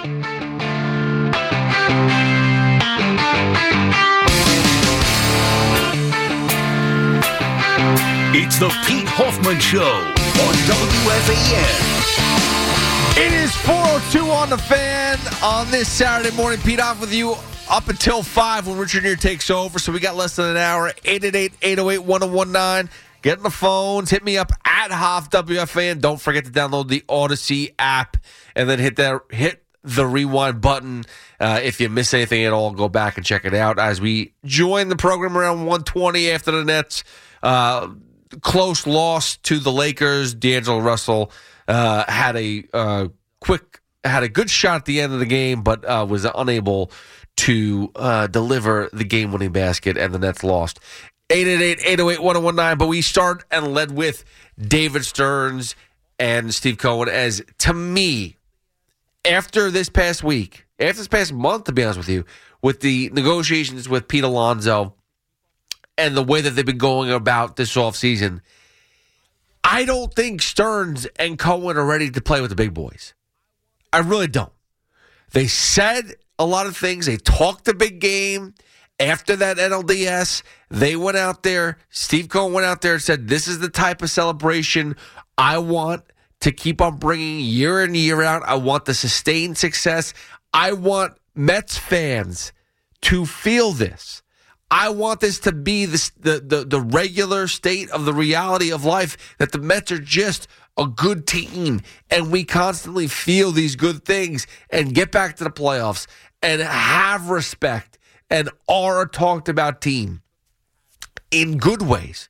It's the Pete Hoffman Show on WFAN. It is 4:02 on the Fan on this Saturday morning. Pete Hoff with you up until 5 when Richard Neer takes over. So we got less than an hour. 888-808-1019. Get on the phones. Hit me up at Hoff WFAN. Don't forget to download the Odyssey app and then hit the rewind button. If you miss anything at all, go back and check it out. As we join the program around 1:20 after the Nets close loss to the Lakers. D'Angelo Russell had a good shot at the end of the game, but was unable to deliver the game-winning basket, and the Nets lost. 888-808-1019. But we start and led with David Stearns and Steve Cohen. As to me, after this past month, to be honest with you, with the negotiations with Pete Alonso and the way that they've been going about this offseason, I don't think Stearns and Cohen are ready to play with the big boys. I really don't. They said a lot of things. They talked a big game. After that NLDS, they went out there. Steve Cohen went out there and said, this is the type of celebration I want to keep on bringing year in, year out. I want the sustained success. I want Mets fans to feel this. I want this to be the regular state of the reality of life, that the Mets are just a good team and we constantly feel these good things and get back to the playoffs and have respect and are a talked about team in good ways.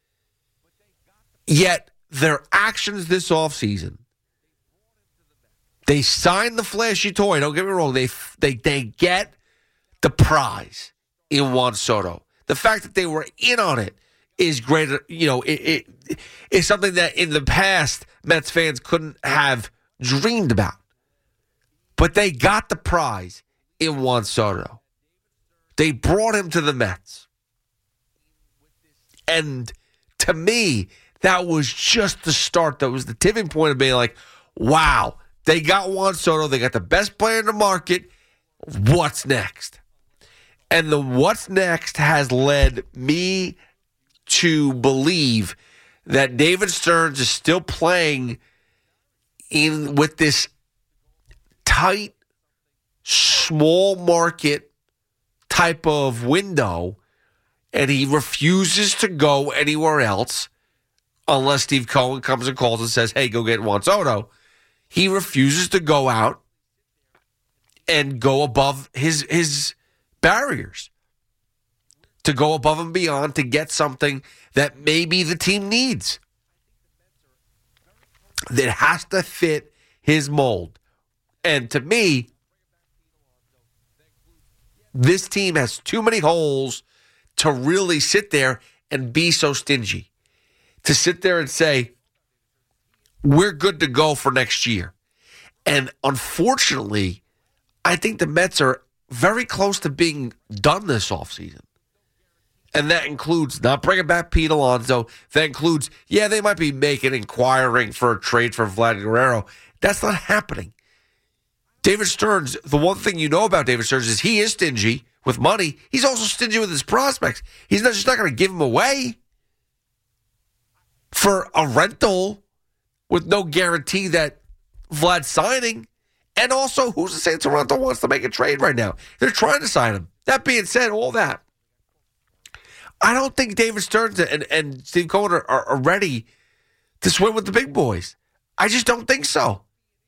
Yet their actions this offseason, they signed the flashy toy. Don't get me wrong. They get the prize in Juan Soto. The fact that they were in on it is great. You know, it is something that in the past Mets fans couldn't have dreamed about. But they got the prize in Juan Soto. They brought him to the Mets. And to me, that was just the start. That was the tipping point of being like, wow, they got Juan Soto. They got the best player in the market. What's next? And the what's next has led me to believe that David Stearns is still playing in with this tight, small market type of window, and he refuses to go anywhere else unless Steve Cohen comes and calls and says, hey, go get Juan Soto. He refuses to go out and go above his barriers, to go above and beyond to get something that maybe the team needs, that has to fit his mold. And to me, this team has too many holes to really sit there and be so stingy, to sit there and say, we're good to go for next year. And unfortunately, I think the Mets are very close to being done this offseason. And that includes not bringing back Pete Alonso. That includes, they might be inquiring for a trade for Vlad Guerrero. That's not happening. David Stearns, the one thing you know about David Stearns is he is stingy with money. He's also stingy with his prospects. He's not going to give them away for a rental with no guarantee that Vlad's signing. And also, who's to say Toronto wants to make a trade right now? They're trying to sign him. That being said, all that, I don't think David Stearns and Steve Cohen are ready to swim with the big boys. I just don't think so.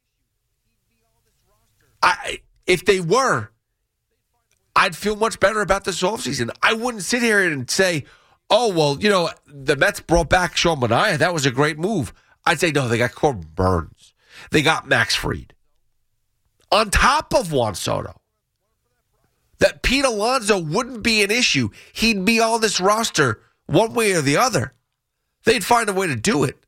If they were, I'd feel much better about this offseason. I wouldn't sit here and say, oh, well, the Mets brought back Sean Manaea. That was a great move. I'd say, no, they got Corbin Burns. They got Max Fried. On top of Juan Soto, that Pete Alonso wouldn't be an issue. He'd be on this roster one way or the other. They'd find a way to do it.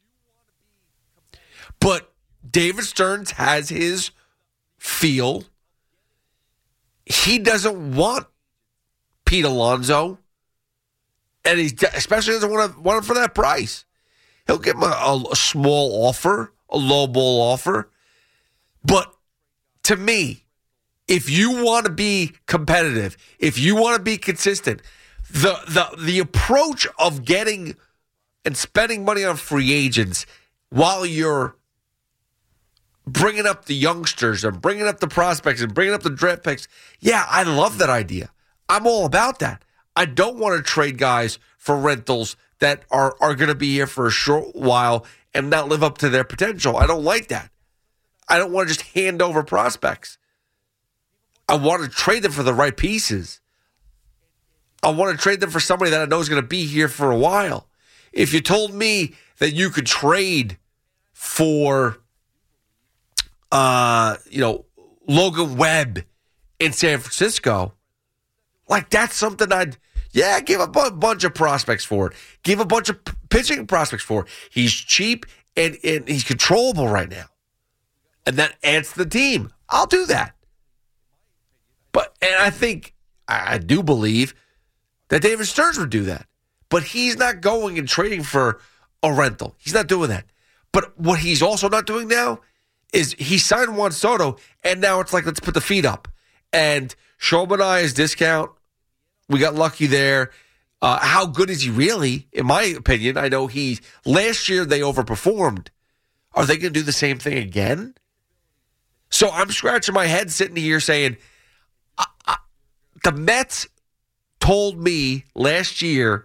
But David Stearns has his feel. He doesn't want Pete Alonso, and he especially doesn't want him for that price. He'll give him a small offer, a low ball offer. But to me, if you want to be competitive, if you want to be consistent, the approach of getting and spending money on free agents while you're bringing up the youngsters and bringing up the prospects and bringing up the draft picks, yeah, I love that idea. I'm all about that. I don't want to trade guys for rentals that are going to be here for a short while and not live up to their potential. I don't like that. I don't want to just hand over prospects. I want to trade them for the right pieces. I want to trade them for somebody that I know is going to be here for a while. If you told me that you could trade for, Logan Webb in San Francisco, like that's something I'd, give a bunch of prospects for it. Give a bunch of pitching prospects for it. He's cheap and he's controllable right now. And that adds to the team. I'll do that. And I think, I do believe that David Stearns would do that. But he's not going and trading for a rental. He's not doing that. But what he's also not doing now is he signed Juan Soto, and now it's like, let's put the feet up. And show him an eyes discount. We got lucky there. How good is he really? In my opinion, I know last year they overperformed. Are they going to do the same thing again? So I'm scratching my head sitting here saying, the Mets told me last year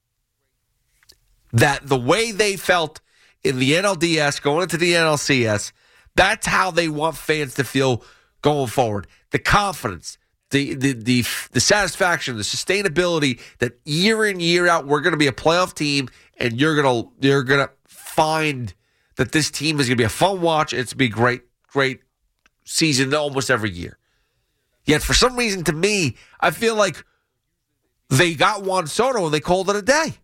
that the way they felt in the NLDS going into the NLCS, that's how they want fans to feel going forward. The confidence, the satisfaction, the sustainability that year in, year out, we're going to be a playoff team, and you're gonna find that this team is going to be a fun watch. It's going to be great season almost every year. Yet for some reason, to me, I feel like they got Juan Soto and they called it a day.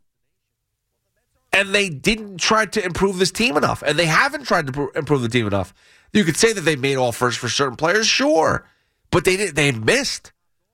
And they didn't try to improve this team enough. And they haven't tried to improve the team enough. You could say that they made offers for certain players, sure. But they missed.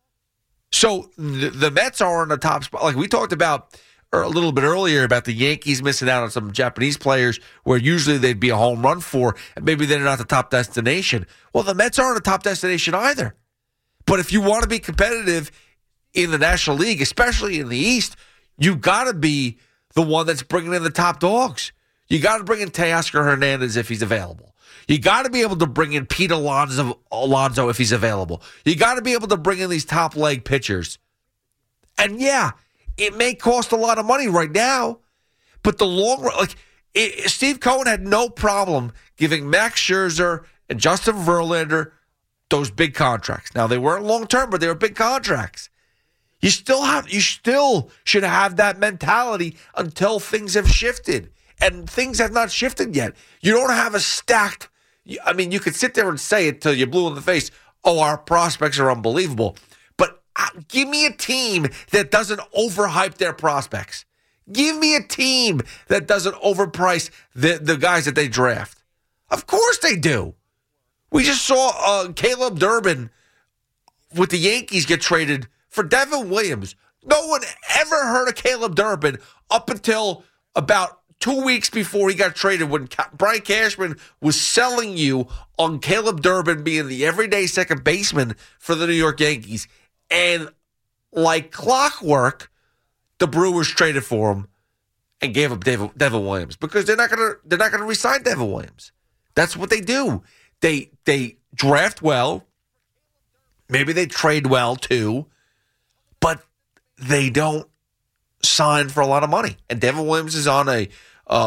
So the Mets are in the top spot. Like we talked about a little bit earlier about the Yankees missing out on some Japanese players where usually they'd be a home run for, and maybe they're not the top destination. Well, the Mets aren't a top destination either. But if you want to be competitive in the National League, especially in the East, you got to be the one that's bringing in the top dogs. You got to bring in Teoscar Hernandez if he's available. You got to be able to bring in Pete Alonso if he's available. You got to be able to bring in these top leg pitchers. And yeah, it may cost a lot of money right now, but the long run, Steve Cohen had no problem giving Max Scherzer and Justin Verlander those big contracts. Now, they weren't long-term, but they were big contracts. You still should have that mentality until things have shifted. And things have not shifted yet. You don't have a stacked, you could sit there and say it till you're blue in the face, oh, our prospects are unbelievable. But give me a team that doesn't overhype their prospects. Give me a team that doesn't overprice the guys that they draft. Of course they do. We just saw Caleb Durbin with the Yankees get traded for Devin Williams. No one ever heard of Caleb Durbin up until about 2 weeks before he got traded when Brian Cashman was selling you on Caleb Durbin being the everyday second baseman for the New York Yankees. And like clockwork, the Brewers traded for him and gave up Devin Williams because they're not gonna re-sign Devin Williams. That's what they do. They draft well. Maybe they trade well too, but they don't sign for a lot of money. And Devin Williams is on a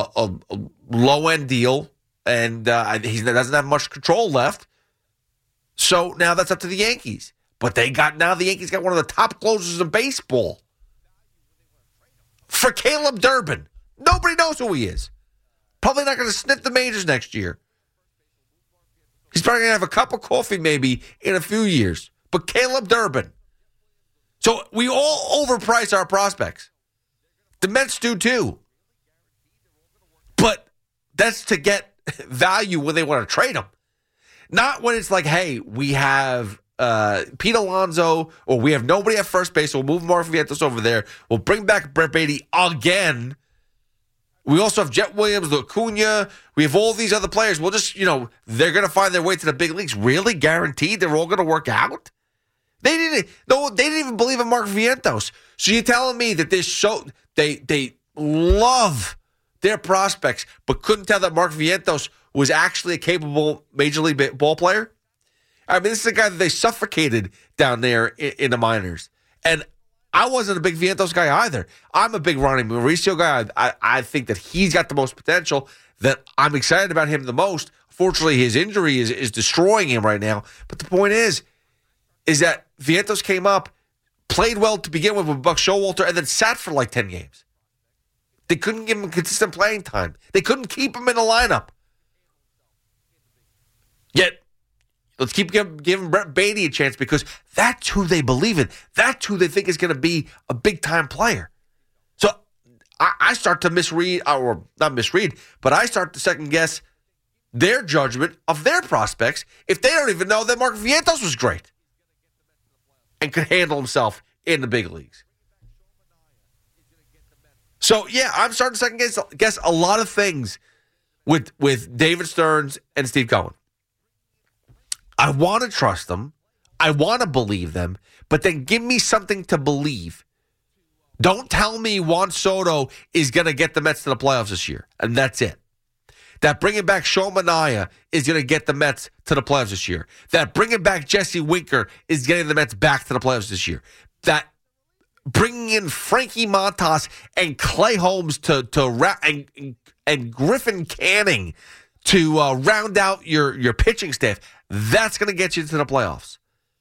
low-end deal, and he doesn't have much control left. So now that's up to the Yankees. But the Yankees got one of the top closers in baseball. For Caleb Durbin. Nobody knows who he is. Probably not going to sniff the majors next year. He's probably going to have a cup of coffee maybe in a few years. But Caleb Durbin. So we all overprice our prospects. The Mets do too. But that's to get value when they want to trade them. Not when it's like, hey, we have Pete Alonso, or we have nobody at first base, so we'll move Mark Vientos over there. We'll bring back Brett Beatty again. We also have Jet Williams, Acuna. We have all these other players. We'll just, they're going to find their way to the big leagues. Really? Guaranteed they're all going to work out? They didn't even believe in Mark Vientos. So you're telling me that they love their prospects, but couldn't tell that Mark Vientos was actually a capable Major League ball player? I mean, this is a guy that they suffocated down there in the minors. And I wasn't a big Vientos guy either. I'm a big Ronnie Mauricio guy. I think that he's got the most potential, that I'm excited about him the most. Fortunately, his injury is destroying him right now. But the point is that Vientos came up, played well to begin with Buck Showalter, and then sat for like 10 games. They couldn't give him consistent playing time. They couldn't keep him in the lineup. Yet, let's keep giving Brett Baty a chance, because that's who they believe in. That's who they think is going to be a big-time player. So I start to misread, or not misread, but I start to second-guess their judgment of their prospects if they don't even know that Mark Vientos was great and could handle himself in the big leagues. So, yeah, I'm starting to second-guess a lot of things with David Stearns and Steve Cohen. I want to trust them. I want to believe them. But then give me something to believe. Don't tell me Juan Soto is going to get the Mets to the playoffs this year, and that's it. That bringing back Sean Manaea is going to get the Mets to the playoffs this year. That bringing back Jesse Winker is getting the Mets back to the playoffs this year. That bringing in Frankie Montas and Clay Holmes and Griffin Canning to round out your pitching staff, that's going to get you to the playoffs.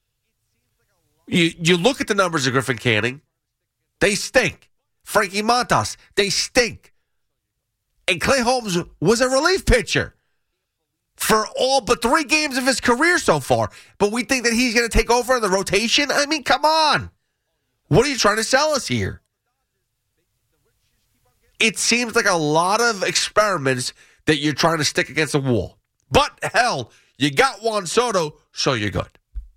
You look at the numbers of Griffin Canning, they stink. Frankie Montas, they stink. And Clay Holmes was a relief pitcher for all but 3 games of his career so far. But we think that he's going to take over in the rotation? I mean, come on. What are you trying to sell us here? It seems like a lot of experiments that you're trying to stick against a wall. But, hell, you got Juan Soto, so you're good.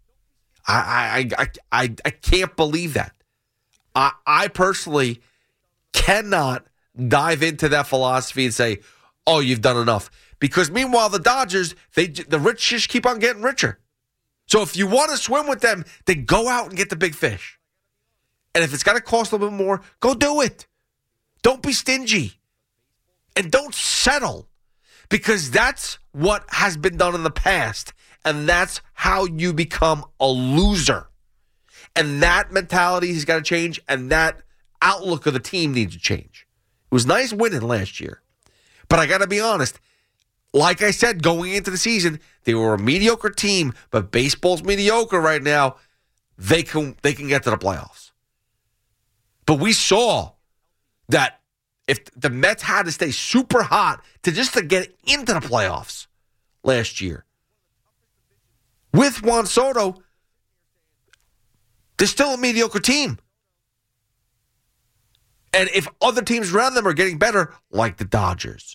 I can't believe that. I personally cannot dive into that philosophy and say, oh, you've done enough. Because meanwhile, the Dodgers, the rich just keep on getting richer. So if you want to swim with them, then go out and get the big fish. And if it's got to cost a little bit more, go do it. Don't be stingy. And don't settle. Because that's what has been done in the past. And that's how you become a loser. And that mentality has got to change. And that outlook of the team needs to change. It was nice winning last year. But I got to be honest. Like I said, going into the season, they were a mediocre team. But baseball's mediocre right now. They can get to the playoffs. But we saw that if the Mets had to stay super hot to get into the playoffs last year, with Juan Soto, they're still a mediocre team. And if other teams around them are getting better, like the Dodgers,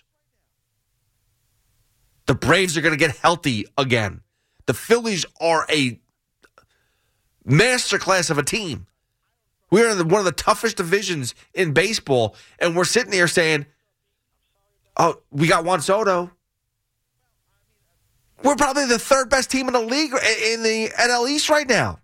the Braves are going to get healthy again. The Phillies are a masterclass of a team. We're in one of the toughest divisions in baseball, and we're sitting here saying, oh, we got Juan Soto. We're probably the 3rd best team in the league in the NL East right now.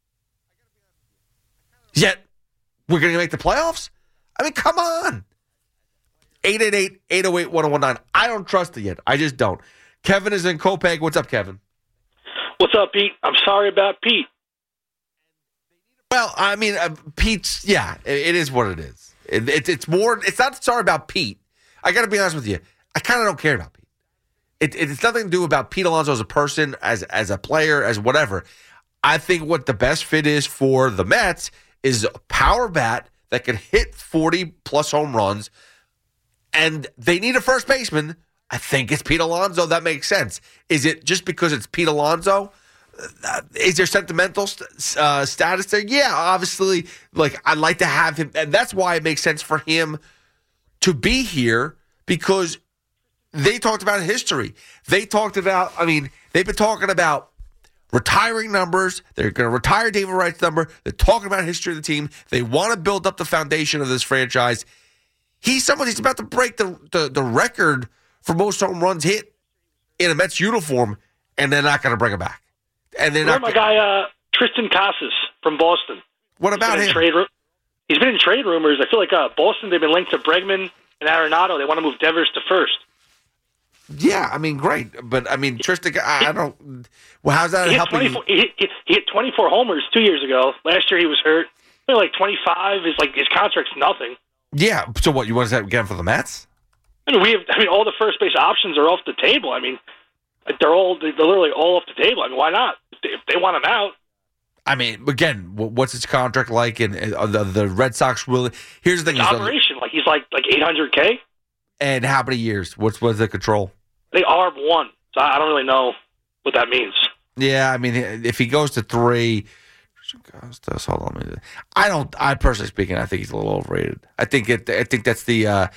Yet, we're going to make the playoffs? I mean, come on. 888-808-1019. I don't trust it yet. I just don't. Kevin is in Copiague. What's up, Kevin? What's up, Pete? I'm sorry about Pete. Well, I mean, Pete's, yeah, it is what it is. It's more, it's not sorry about Pete. I got to be honest with you. I kind of don't care about Pete. It's nothing to do about Pete Alonso as a person, as a player, as whatever. I think what the best fit is for the Mets is a power bat that can hit 40-plus home runs, and they need a first baseman. I think it's Pete Alonso. That makes sense. Is it just because it's Pete Alonso? Is there sentimental status there? Yeah, obviously. Like, I'd like to have him, and that's why it makes sense for him to be here, because they talked about history. They talked about, they've been talking about retiring numbers. They're going to retire David Wright's number. They're talking about history of the team. They want to build up the foundation of this franchise. He's about to break the record for most home runs hit in a Mets uniform, and they're not going to bring him back. And they're not. My guy Tristan Casas from Boston. What about him? He's been in trade rumors. I feel like Boston, they've been linked to Bregman and Arenado. They want to move Devers to first. Yeah, I mean, great. But, I mean, Tristan, I don't – well, how's that helping? He hit 24 homers 2 years ago. Last year he was hurt. Only like 25. His contract's nothing. Yeah. So what, you want to get him for the Mets? I mean, all the first base options are off the table. I mean, they're literally all off the table. I mean, why not? If they want him out. I mean, again, what's his contract like? And the Red Sox really – here's the thing. Operation, he's like $800K. And how many years? What's the control? They are one, so I don't really know what that means. Yeah, I mean, if he goes to 3, hold on. I personally speaking, I think he's a little overrated. I think that's the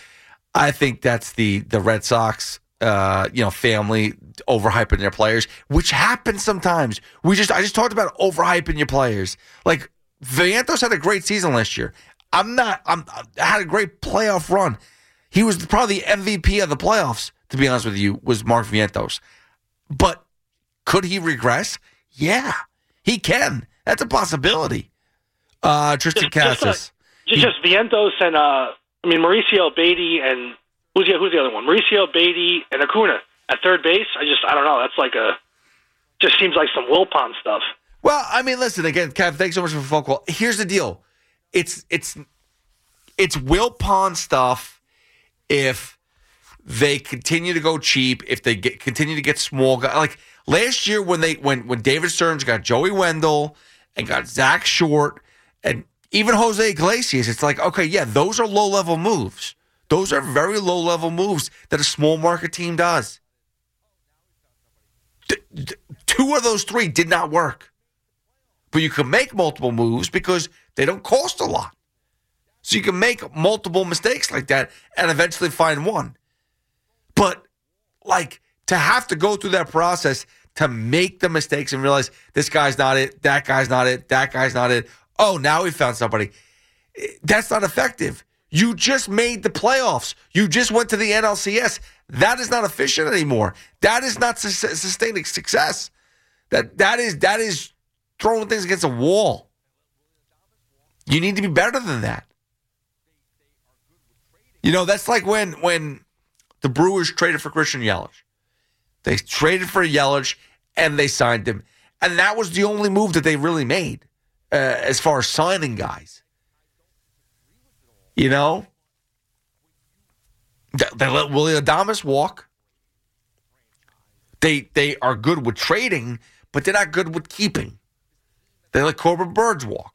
Red Sox, family overhyping their players, which happens sometimes. I just talked about overhyping your players. Like Vientos had a great season last year. Had a great playoff run. He was probably the MVP of the playoffs, to be honest with you, was Mark Vientos. But could he regress? Yeah, he can. That's a possibility. Tristan Casas. Just Vientos and, Mauricio Beatty and who's the other one? Mauricio Beatty and Acuna at third base. I don't know. That's just seems like some Wilpon stuff. Well, I mean, listen, again, Kev, thanks so much for the phone call. Here's the deal. It's Wilpon stuff if they continue to go cheap, if they continue to get small guys. Like last year when David Stearns got Joey Wendell and got Zach Short and even Jose Iglesias, it's like, okay, yeah, those are low-level moves. Those are very low-level moves that a small market team does. 2 of those 3 did not work. But you can make multiple moves because they don't cost a lot. So you can make multiple mistakes like that and eventually find one. But, to have to go through that process to make the mistakes and realize this guy's not it, that guy's not it, that guy's not it. Oh, now we found somebody. That's not effective. You just made the playoffs. You just went to the NLCS. That is not efficient anymore. That is not sustaining success. That is throwing things against a wall. You need to be better than that. That's like when the Brewers traded for Christian Yelich. They traded for Yelich, and they signed him. And that was the only move that they really made as far as signing guys. They let Willy Adames walk. They are good with trading, but they're not good with keeping. They let Corbin Burnes walk.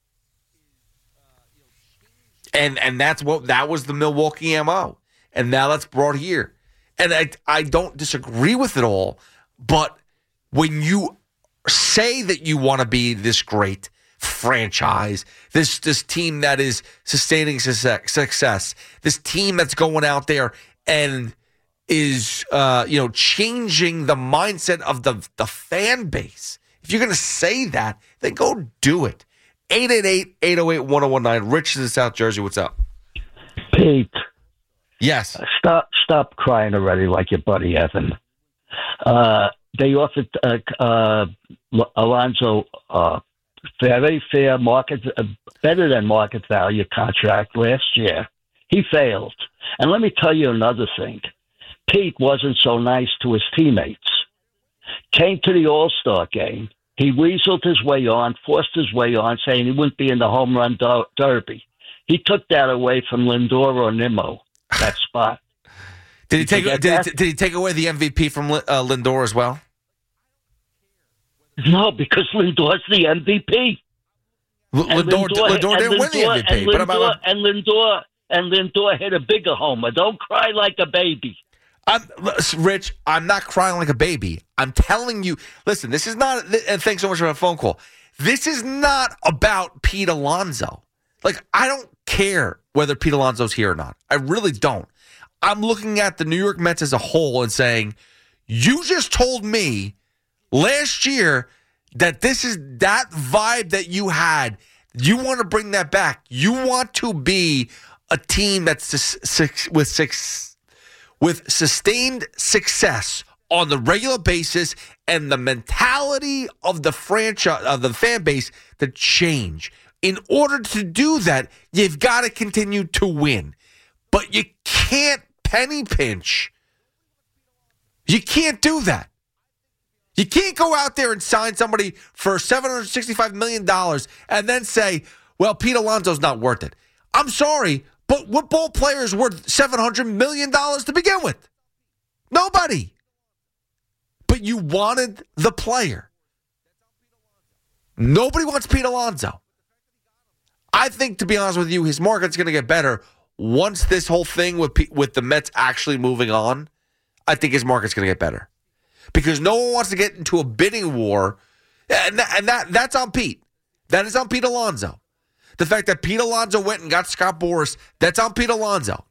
And that was the Milwaukee MO. And now that's brought here. And I don't disagree with it all, but when you say that you want to be this great franchise, this team that is sustaining success, this team that's going out there and is changing the mindset of the fan base. If you're going to say that, then go do it. 888-808-1019. Rich is in South Jersey. What's up? Pete. Yes. Stop crying already like your buddy Evan. They offered Alonso very fair market, better than market value contract last year. He failed. And let me tell you another thing. Pete wasn't so nice to his teammates. Came to the All-Star game. He weaseled his way on, forced his way on, saying he wouldn't be in the home run derby. He took that away from Lindor or Nimmo, that spot. Did he take away the MVP from Lindor as well? No, because Lindor's the MVP. Lindor didn't win the MVP. And Lindor hit a bigger homer. Don't cry like a baby. Rich, I'm not crying like a baby. I'm telling you, listen, this is not, and thanks so much for that phone call. This is not about Pete Alonso. I don't care whether Pete Alonso's here or not. I really don't. I'm looking at the New York Mets as a whole and saying, you just told me last year that this is that vibe that you had. You want to bring that back. You want to be a team that's with sustained success on the regular basis and the mentality of the franchise, of the fan base, to change. In order to do that, you've got to continue to win. But you can't penny pinch. You can't do that. You can't go out there and sign somebody for $765 million and then say, well, Pete Alonso's not worth it. I'm sorry, but what ball player is worth $700 million to begin with? Nobody. But you wanted the player. Nobody wants Pete Alonso. I think, to be honest with you, his market's going to get better once this whole thing with the Mets actually moving on. I think his market's going to get better because no one wants to get into a bidding war, and that's on Pete. That is on Pete Alonso. The fact that Pete Alonso went and got Scott Boras, that's on Pete Alonso.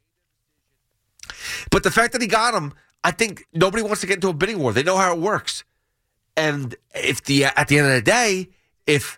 But the fact that he got him, I think nobody wants to get into a bidding war. They know how it works. And at the end of the day, if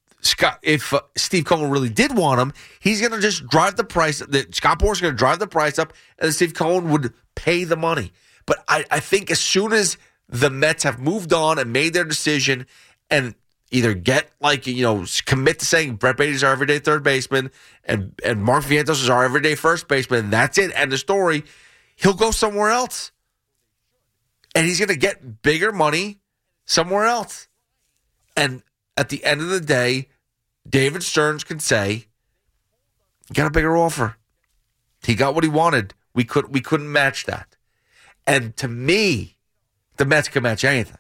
Steve Cohen really did want him, he's going to just drive the price. Scott Boras is going to drive the price up, and Steve Cohen would pay the money. But I think as soon as the Mets have moved on and made their decision and either commit to saying Brett Baty's our everyday third baseman and Mark Vientos is our everyday first baseman, and that's it, end of story, he'll go somewhere else. And he's going to get bigger money somewhere else. And at the end of the day, David Stearns can say, he got a bigger offer. He got what he wanted. We couldn't match that. And to me, the Mets can match anything.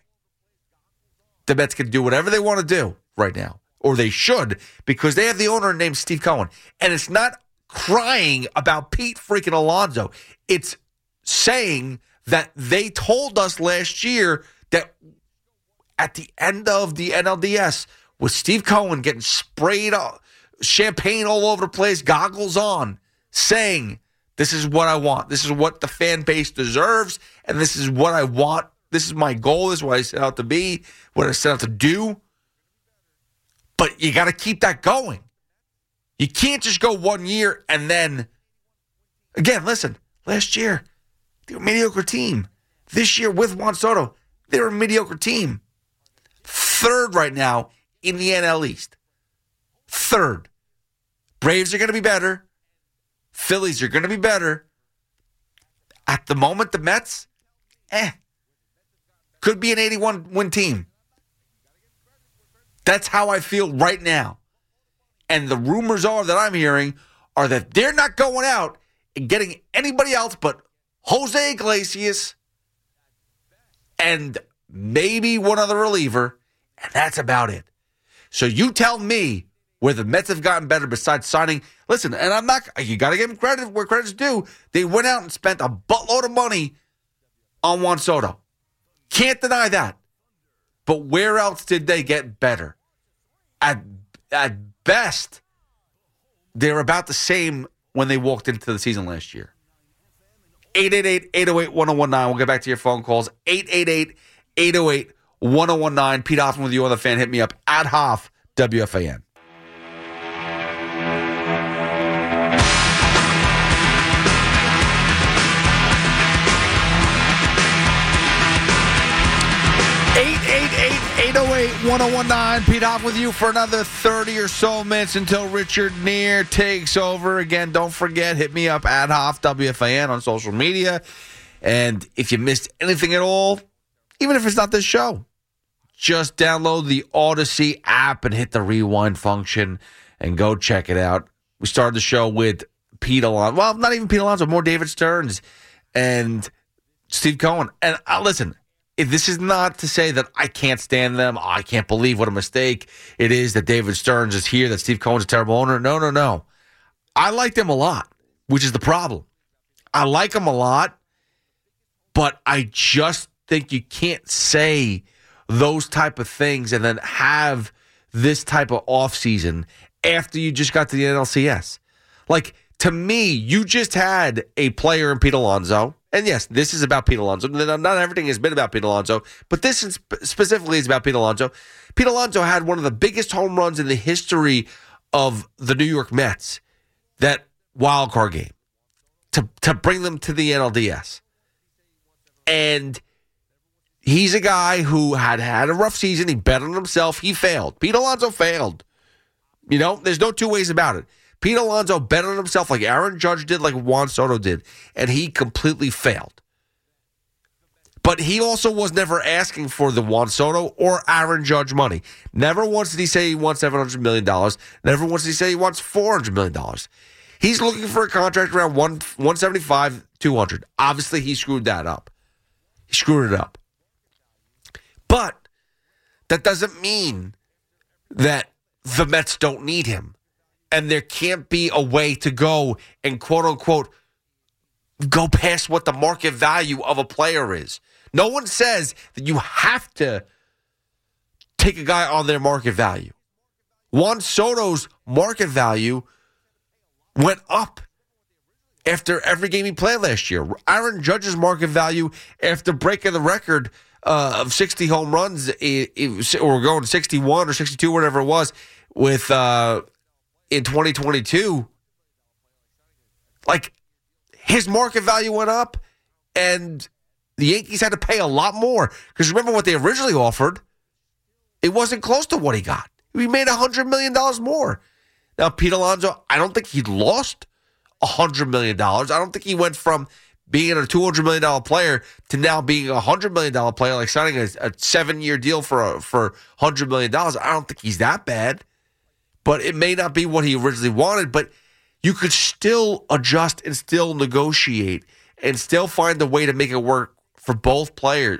The Mets can do whatever they want to do right now. Or they should, because they have the owner named Steve Cohen. And it's not crying about Pete freaking Alonso. It's saying that they told us last year that at the end of the NLDS, with Steve Cohen getting sprayed champagne all over the place, goggles on, saying, this is what I want. This is what the fan base deserves, and this is what I want. This is my goal. This is what I set out to be, what I set out to do. But you got to keep that going. You can't just go 1 year and then, again, listen, last year, they were a mediocre team. This year with Juan Soto, they were a mediocre team. Third right now in the NL East. Third. Braves are going to be better. Phillies are going to be better. At the moment, the Mets, could be an 81-win team. That's how I feel right now. And the rumors are that I'm hearing are that they're not going out and getting anybody else but Jose Iglesias and maybe one other reliever, and that's about it. So you tell me where the Mets have gotten better besides signing. Listen, and you got to give them credit where credit's due. They went out and spent a buttload of money on Juan Soto. Can't deny that. But where else did they get better? At best, they're about the same when they walked into the season last year. 888-808-1019. We'll get back to your phone calls. 888-808-1019. Pete Hoffman with you on the fan. Hit me up at Hoff, WFAN. $888-808-1019. Pete Hoff with you for another 30 or so minutes until Richard Neer takes over. Again, don't forget, hit me up at Hoff, WFAN on social media. And if you missed anything at all, even if it's not this show, just download the Odyssey app and hit the rewind function and go check it out. We started the show with Pete Alonso. Well, not even Pete Alonso, more David Stearns and Steve Cohen. And listen, if this is not to say that I can't stand them, I can't believe what a mistake it is that David Stearns is here, that Steve Cohen's a terrible owner. No. I like them a lot, which is the problem. I like them a lot, but I just think you can't say those type of things and then have this type of offseason after you just got to the NLCS. Like, to me, you just had a player in Pete Alonso. And yes, this is about Pete Alonso. Not everything has been about Pete Alonso, but this specifically is about Pete Alonso. Pete Alonso had one of the biggest home runs in the history of the New York Mets that wild card game to bring them to the NLDS. And he's a guy who had a rough season. He bet on himself. He failed. Pete Alonso failed. There's no two ways about it. Pete Alonso bet on himself like Aaron Judge did, like Juan Soto did, and he completely failed. But he also was never asking for the Juan Soto or Aaron Judge money. Never once did he say he wants $700 million. Never once did he say he wants $400 million. He's looking for a contract around 175, 200. Obviously, he screwed that up. He screwed it up. But that doesn't mean that the Mets don't need him. And there can't be a way to go and, quote-unquote, go past what the market value of a player is. No one says that you have to take a guy on their market value. Juan Soto's market value went up after every game he played last year. Aaron Judge's market value after breaking the record of 60 home runs, or going 61 or 62, whatever it was, with in 2022, like, his market value went up, and the Yankees had to pay a lot more. Because remember what they originally offered, it wasn't close to what he got. He made $100 million more. Now, Pete Alonso, I don't think he lost $100 million. I don't think he went from being a $200 million player to now being a $100 million player, like signing a 7-year deal for $100 million. I don't think he's that bad. But it may not be what he originally wanted, but you could still adjust and still negotiate and still find a way to make it work for both player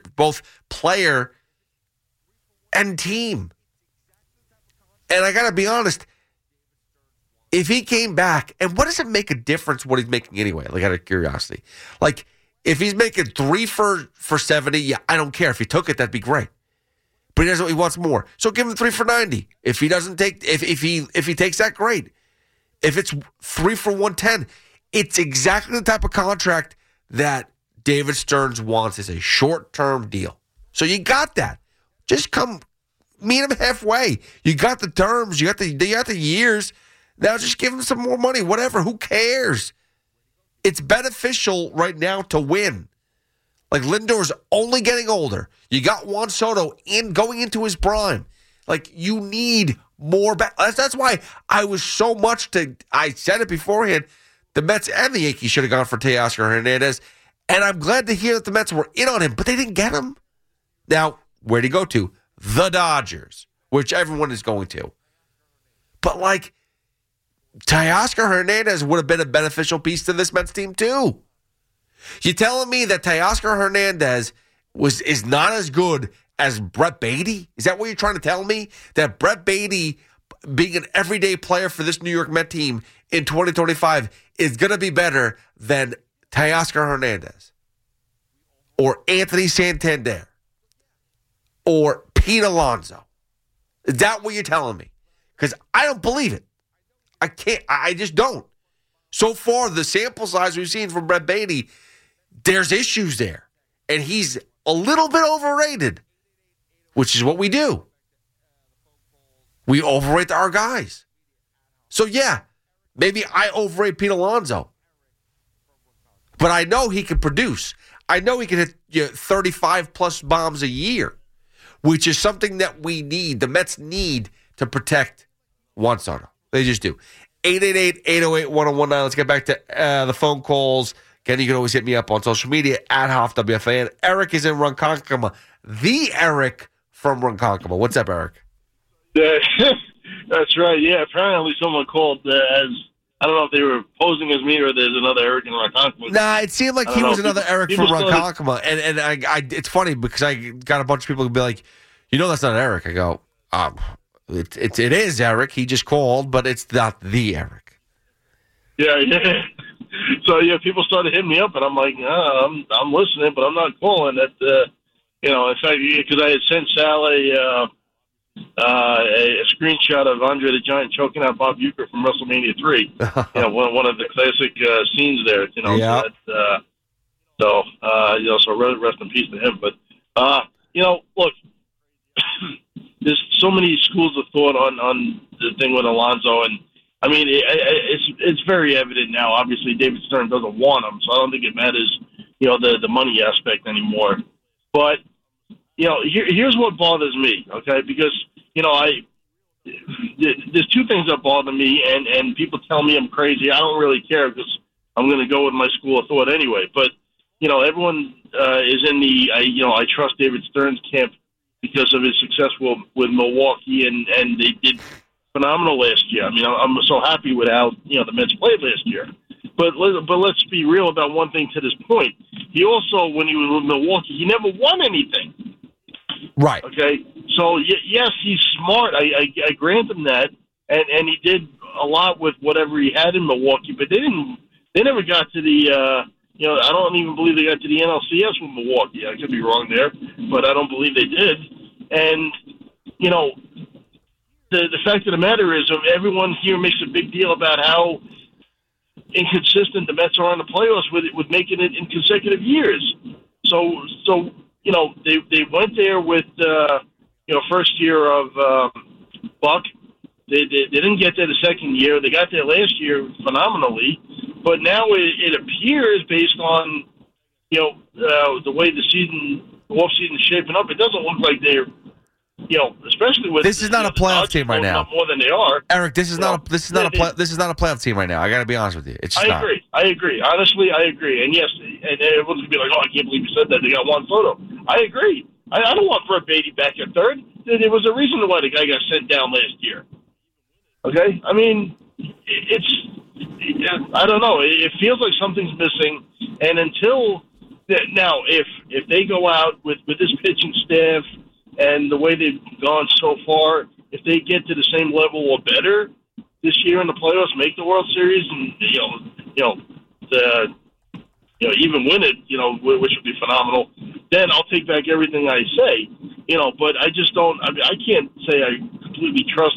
and team. And I got to be honest, if he came back, and what does it make a difference what he's making anyway? Like, out of curiosity. Like, if he's making 3 for 70, yeah, I don't care. If he took it, that'd be great. But he wants more. So give him 3 for 90. If he doesn't take, if he takes that, great. If it's 3 for 110, it's exactly the type of contract that David Stearns wants. Is a short-term deal. So you got that. Just come meet him halfway. You got the terms. You got the years. Now just give him some more money. Whatever. Who cares? It's beneficial right now to win. Like, Lindor's only getting older. You got Juan Soto going into his prime. Like, you need more. That's why I was so much I said it beforehand, the Mets and the Yankees should have gone for Teoscar Hernandez. And I'm glad to hear that the Mets were in on him, but they didn't get him. Now, where'd he go to? The Dodgers, which everyone is going to. But, like, Teoscar Hernandez would have been a beneficial piece to this Mets team, too. You telling me that Teoscar Hernandez is not as good as Brett Baty? Is that what you're trying to tell me? That Brett Baty, being an everyday player for this New York Met team in 2025, is going to be better than Teoscar Hernandez or Anthony Santander or Pete Alonso? Is that what you're telling me? Because I don't believe it. I can't. I just don't. So far, the sample size we've seen from Brett Baty, there's issues there. And he's a little bit overrated, which is what we do. We overrate our guys. So, yeah, maybe I overrate Pete Alonso. But I know he can produce. I know he can hit 35-plus bombs a year, which is something that we need. The Mets need to protect Juan Soto. They just do. 888-808-1019. Let's get back to the phone calls. Again, you can always hit me up on social media at HoffWFAN. Eric is in Ronkonkoma. The Eric from Ronkonkoma. What's up, Eric? Yeah, that's right. Yeah, apparently someone called as, I don't know if they were posing as me or there's another Eric in Ronkonkoma. Nah, it seemed like he was another Eric from Ronkonkoma. And I, it's funny because I got a bunch of people who be like, that's not Eric. I go, it is Eric. He just called, but it's not the Eric. Yeah. So people started hitting me up, and I'm like, I'm listening, but I'm not calling. That in fact, because I had sent Sal a screenshot of Andre the Giant choking out Bob Uecker from WrestleMania 3. One of the classic scenes there. Yeah. So rest in peace to him. But look, there's so many schools of thought on the thing with Alonso, and I mean, it's very evident now. Obviously, David Stern doesn't want him, so I don't think it matters, the money aspect anymore. But, here's what bothers me, okay? Because, there's two things that bother me, and people tell me I'm crazy. I don't really care because I'm going to go with my school of thought anyway. But, everyone is in I trust David Stern's camp because of his success with Milwaukee, and they did phenomenal last year. I mean, I'm so happy with how, the Mets played last year. But let's be real about one thing to this point. He also, when he was with Milwaukee, he never won anything. Right. Okay? So, yes, he's smart. I grant him that. And he did a lot with whatever he had in Milwaukee. But they never got to the, I don't even believe they got to the NLCS with Milwaukee. I could be wrong there. But I don't believe they did. And, the fact of the matter is, everyone here makes a big deal about how inconsistent the Mets are in the playoffs with making it in consecutive years. So they went there with first year of Buck. They didn't get there the second year. They got there last year phenomenally, but now it appears based on the way the off season is shaping up, it doesn't look like they're. Especially with this is not a playoff team right now. More than they are, Eric. This is not a playoff team right now. I got to be honest with you. It's just not. I agree. Honestly, I agree. And yes, and everyone's gonna be like, "Oh, I can't believe you said that." They got Juan Soto. I agree. I don't want Brett Beatty back at third. There was a reason why the guy got sent down last year. Okay, I mean, I don't know. It feels like something's missing, and until now, if they go out with this pitching staff. And the way they've gone so far, if they get to the same level or better this year in the playoffs, make the World Series, and even win it, which would be phenomenal, then I'll take back everything I say. But I just don't. I mean, I can't say I completely trust,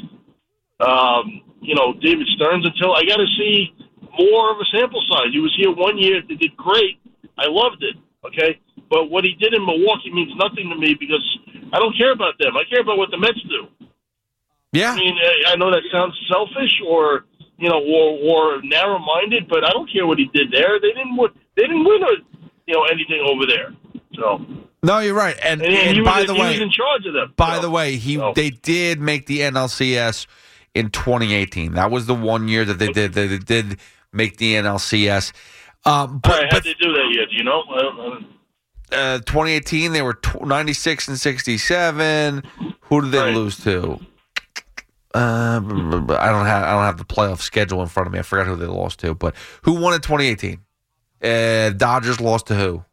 David Stearns until I got to see more of a sample size. He was here 1 year; they did great. I loved it. Okay. But what he did in Milwaukee means nothing to me because I don't care about them. I care about what the Mets do. Yeah. I mean, I know that sounds selfish or narrow-minded, but I don't care what he did there. They didn't win anything over there. So. No, you're right. And by the way, he was in charge of them. By the way, they did make the NLCS in 2018. That was the 1 year that they did make the NLCS. How'd they do that year? Do you know? 2018, they were 96 and 67. Who did they lose to? I don't have the playoff schedule in front of me. I forgot who they lost to. But who won in 2018? Dodgers lost to who?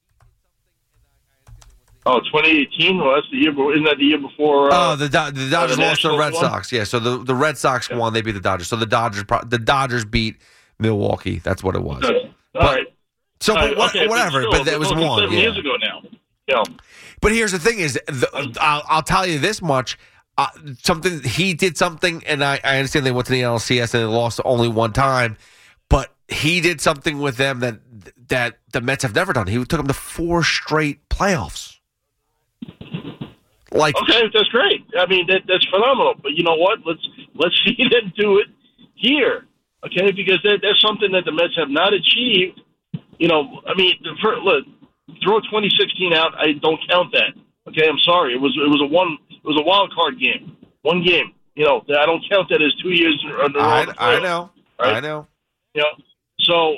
Oh, 2018? Well, that's the year. Isn't that the year before? The Dodgers lost to the Red Sox. Yeah, so the Red Sox won. They beat the Dodgers. So the Dodgers beat Milwaukee. That's what it was. All right. So, whatever. But that was one. 7 years ago now. Yeah. But here's the thing: I'll tell you this much. He did something, and I understand they went to the NLCS and they lost only one time. But he did something with them that the Mets have never done. He took them to 4 straight playoffs. Okay, that's great. I mean, that's phenomenal. But you know what? Let's see them do it here. Okay, because that's something that the Mets have not achieved. I mean, look, throw 2016 out. I don't count that. Okay, I'm sorry. It was a wild card game. One game. I don't count that as 2 years in a row. I know. Right? I know. So,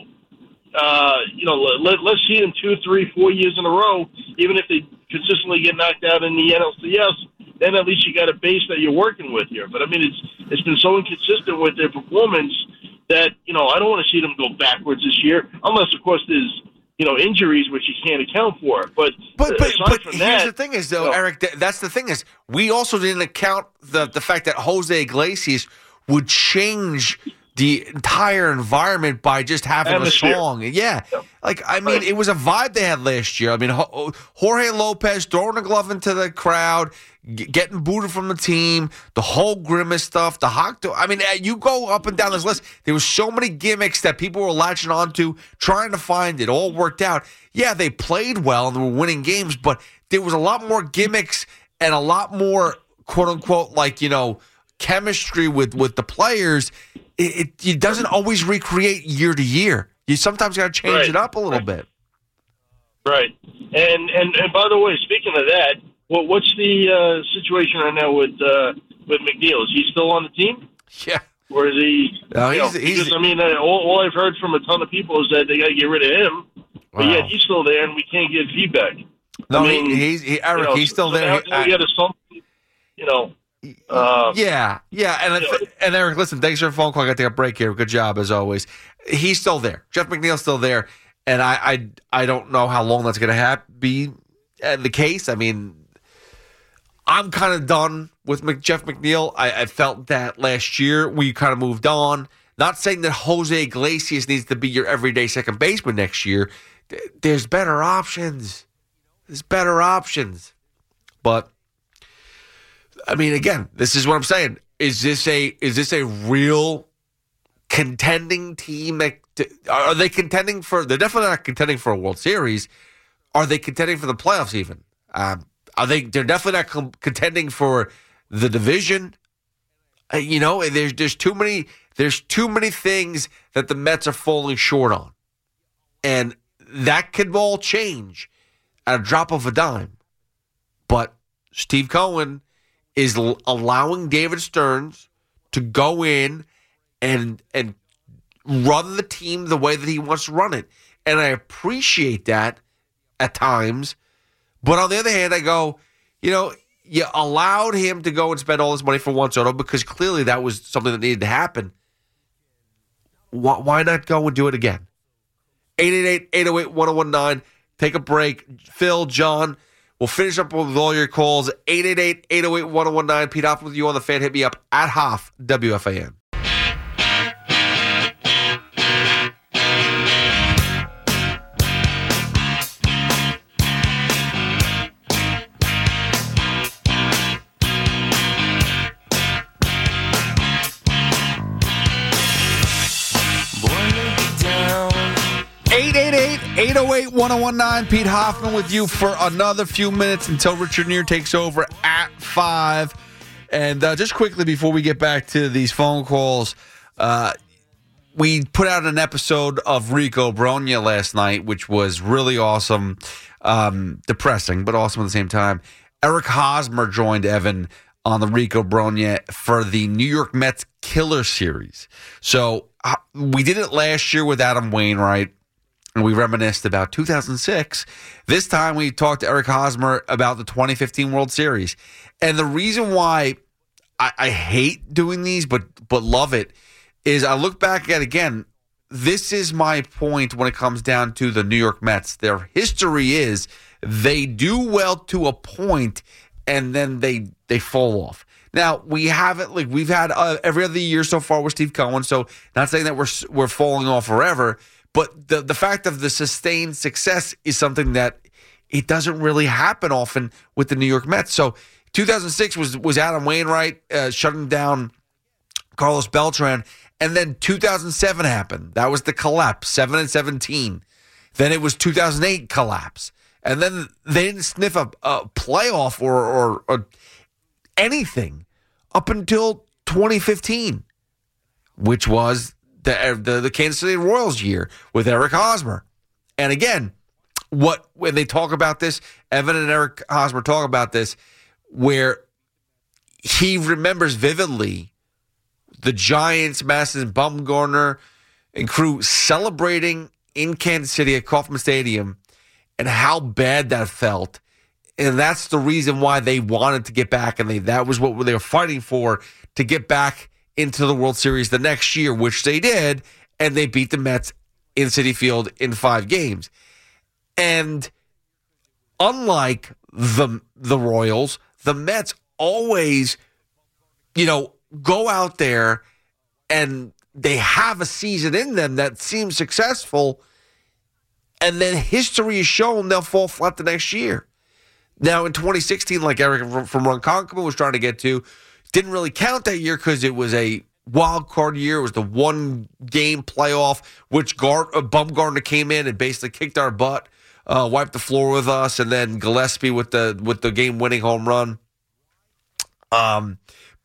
let's see them 2, 3, 4 years in a row. Even if they consistently get knocked out in the NLCS, then at least you got a base that you're working with here. But I mean, it's been so inconsistent with their performance that I don't want to see them go backwards this year, unless of course there's injuries which you can't account for. But here's the thing is though, Eric, that's the thing is we also didn't account the fact that Jose Iglesias would change the entire environment by just having a song. Yeah. It was a vibe they had last year. I mean, Jorge Lopez throwing a glove into the crowd, getting booted from the team, the whole Grimace stuff, the hot dog. I mean, you go up and down this list. There was so many gimmicks that people were latching onto, trying to find it. All worked out. Yeah, they played well and they were winning games, but there was a lot more gimmicks and a lot more, quote unquote, chemistry with the players, it doesn't always recreate year to year. You sometimes got to change it up a little bit. Right. And by the way, speaking of that, what's the situation right now with McNeil? Is he still on the team? Yeah. Or is he? No, because, I mean, all I've heard from a ton of people is that they got to get rid of him, but yet he's still there, and we can't get feedback. No, I mean, Eric, he's still there. Yeah, and Eric, listen, thanks for the phone call. I got to take a break here. Good job, as always. He's still there. Jeff McNeil's still there, and I don't know how long that's going to be the case. I mean, I'm kind of done with Jeff McNeil. I felt that last year we kind of moved on. Not saying that Jose Iglesias needs to be your everyday second baseman next year. There's better options. But I mean, again, this is what I'm saying. Is this a real contending team? Are they contending for? They're definitely not contending for a World Series. Are they contending for the playoffs even? They're definitely not contending for the division. There's too many things that the Mets are falling short on, and that could all change at a drop of a dime. But Steve Cohen is allowing David Stearns to go in and run the team the way that he wants to run it, and I appreciate that at times. But on the other hand, I go, you allowed him to go and spend all this money for Juan Soto because clearly that was something that needed to happen. Why not go and do it again? 888-808-1019. Take a break. Phil, John, we'll finish up with all your calls. 888-808-1019. Pete Hoffman with you on the Fan. Hit me up at Hoff, WFAN. Down. 888-808-1019. Pete Hoffman with you for another few minutes until Richard Neer takes over at 5. And just quickly before we get back to these phone calls, we put out an episode of Rico Brogna last night, which was really awesome, depressing, but awesome at the same time. Eric Hosmer joined Evan on the Rico Brogna for the New York Mets Killer Series. So we did it last year with Adam Wainwright, and we reminisced about 2006. This time we talked to Eric Hosmer about the 2015 World Series. And the reason why I hate doing these but love it is I look back at, again, this is my point when it comes down to the New York Mets. Their history is they do well to a point, and then they fall off. Now, we haven't, we've had every other year so far with Steve Cohen, so not saying that we're falling off forever, but the fact of the sustained success is something that it doesn't really happen often with the New York Mets. So 2006 was Adam Wainwright shutting down Carlos Beltran, and then 2007 happened. That was the collapse, 7-17. Then it was 2008 collapse. And then they didn't sniff a playoff or anything up until 2015, which was the Kansas City Royals year with Eric Hosmer. And again, when they talk about this, Evan and Eric Hosmer talk about this, where he remembers vividly the Giants, Madison Bumgarner, and crew celebrating in Kansas City at Kauffman Stadium and how bad that felt. And that's the reason why they wanted to get back, and that was what they were fighting for, to get back into the World Series the next year, which they did, and they beat the Mets in Citi Field in 5 games. And unlike the Royals, the Mets always, go out there and they have a season in them that seems successful, and then history has shown they'll fall flat the next year. Now, in 2016, like Eric from Ronkonkoma was trying to get to, didn't really count that year because it was a wild card year. It was the one-game playoff, which Bumgarner came in and basically kicked our butt, wiped the floor with us, and then Gillespie with the game-winning home run. But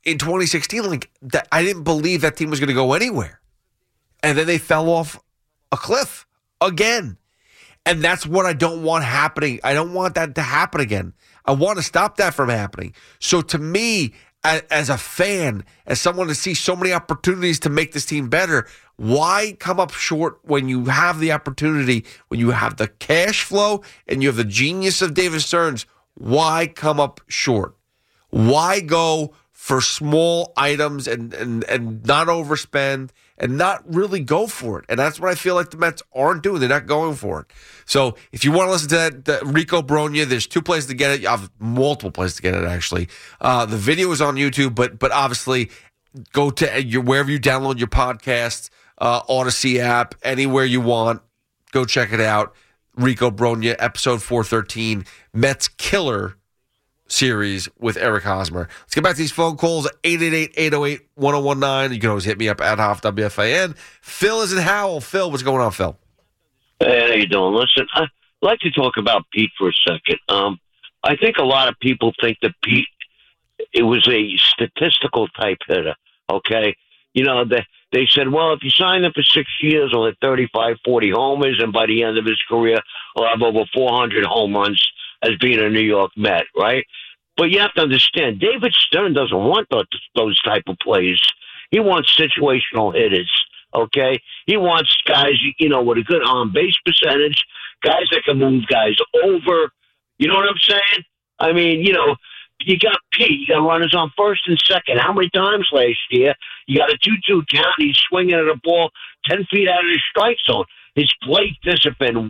in 2016, like that, I didn't believe that team was going to go anywhere. And then they fell off a cliff again. And that's what I don't want happening. I don't want that to happen again. I want to stop that from happening. So to me, as a fan, as someone to see so many opportunities to make this team better, why come up short when you have the opportunity, when you have the cash flow and you have the genius of David Stearns? Why come up short? Why go for small items and not overspend and not really go for it? And that's what I feel like the Mets aren't doing. They're not going for it. So if you want to listen to that Rico Brogna, there's two places to get it. You have multiple places to get it, actually. The video is on YouTube, but obviously go to wherever you download your podcasts, Odyssey app, anywhere you want. Go check it out. Rico Brogna, episode 413, Mets Killer series with Eric Hosmer. Let's get back to these phone calls, 888-808-1019. You can always hit me up at Hoff WFAN. Phil is in Howell. Phil, what's going on, Phil? Hey, how you doing? Listen, I'd like to talk about Pete for a second. I think a lot of people think that Pete, it was a statistical type hitter, okay? You know, they said, well, if you sign him for 6 years, he'll hit 35, 40 homers, and by the end of his career, he'll have over 400 home runs as being a New York Met, right? But you have to understand, David Stern doesn't want those type of plays. He wants situational hitters, okay? He wants guys, you know, with a good on-base percentage, guys that can move guys over. You know what I'm saying? I mean, you know, you got Pete. You got runners on first and second. How many times last year you got a 2-2 count? He's swinging at a ball 10 feet out of the strike zone. His plate discipline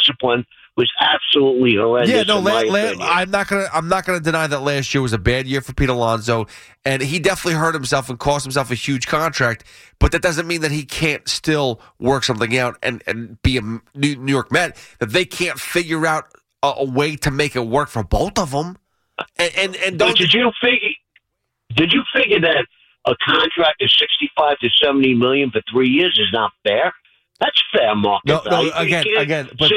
was absolutely horrendous. Yeah, no, I'm not gonna deny that last year was a bad year for Pete Alonso, and he definitely hurt himself and cost himself a huge contract. But that doesn't mean that he can't still work something out and be a New York Met. That they can't figure out a way to make it work for both of them. And don't. But did you figure that a contract of $65 to $70 million for 3 years is not fair? That's fair market value. No, again, but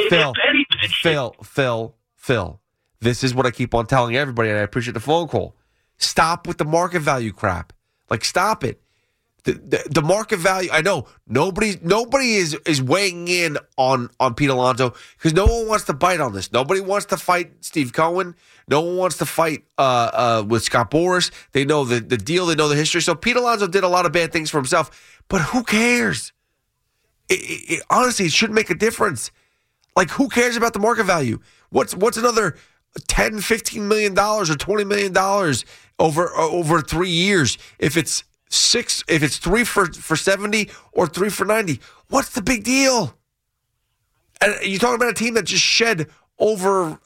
Phil, this is what I keep on telling everybody, and I appreciate the phone call. Stop with the market value crap. Like, stop it. The market value, I know nobody is weighing in on Pete Alonso because no one wants to bite on this. Nobody wants to fight Steve Cohen. No one wants to fight with Scott Boras. They know the deal. They know the history. So Pete Alonso did a lot of bad things for himself, but who cares? Honestly, it shouldn't make a difference. Like, who cares about the market value? What's another $10, $15 million or $20 million over 3 years? If it's 3 for 70 or 3 for 90, what's the big deal? And you're talking about a team that just shed over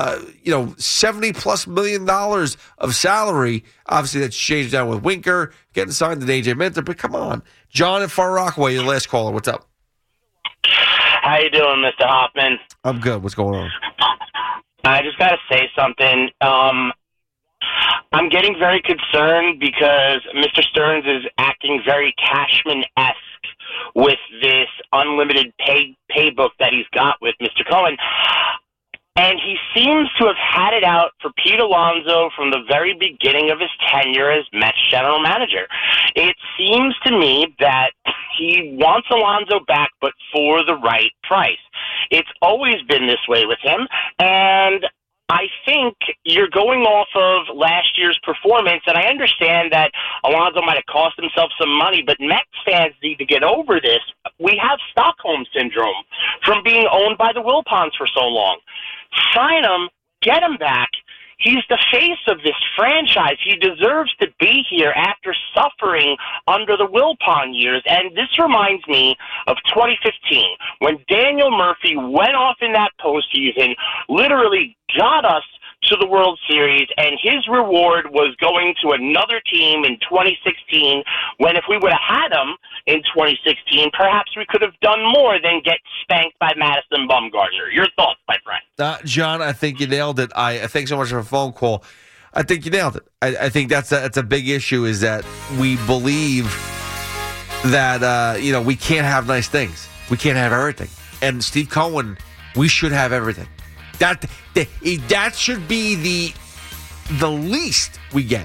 $70+ million of salary. Obviously, that's changed down with Winker getting signed to AJ Minter. But come on, John in Far Rockaway, your last caller. What's up? How you doing, Mr. Hoffman? I'm good. What's going on? I just got to say something. I'm getting very concerned because Mr. Stearns is acting very Cashman-esque with this unlimited paybook that he's got with Mr. Cohen. And he seems to have had it out for Pete Alonso from the very beginning of his tenure as Mets general manager. It seems to me that he wants Alonso back, but for the right price. It's always been this way with him, and I think you're going off of last year's performance, and I understand that Alonso might have cost himself some money, but Mets fans need to get over this. We have Stockholm Syndrome from being owned by the Wilpons for so long. Sign him, get him back. He's the face of this franchise. He deserves to be here after suffering under the Wilpon years. And this reminds me of 2015, when Daniel Murphy went off in that postseason, literally got us to the World Series, and his reward was going to another team in 2016, when if we would have had him in 2016, perhaps we could have done more than get spanked by Madison Bumgarner. Your thoughts, my friend? John, I think you nailed it. I thanks so much for a phone call. I think you nailed it. I think that's a big issue, is that we believe that we can't have nice things. We can't have everything. And Steve Cohen, we should have everything. That should be the least we get.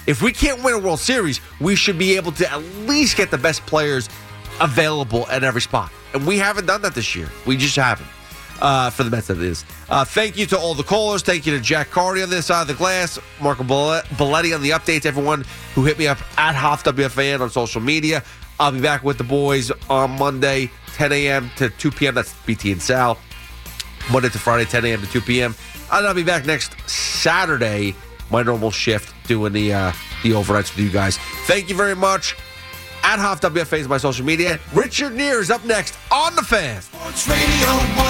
If we can't win a World Series, we should be able to at least get the best players available at every spot. And we haven't done that this year. We just haven't. For the Mets, that is. Thank you to all the callers. Thank you to Jack Carty on this side of the glass, Marco Belletti on the updates, everyone who hit me up at HoffWFAN on social media. I'll be back with the boys on Monday, 10 a.m. to 2 p.m. That's BT and Sal. Monday to Friday, 10 a.m. to 2 p.m. And I'll be back next Saturday, my normal shift, doing the overnights with you guys. Thank you very much. At HoffWFA is my social media. Richard Neer is up next on The Fan. Sports Radio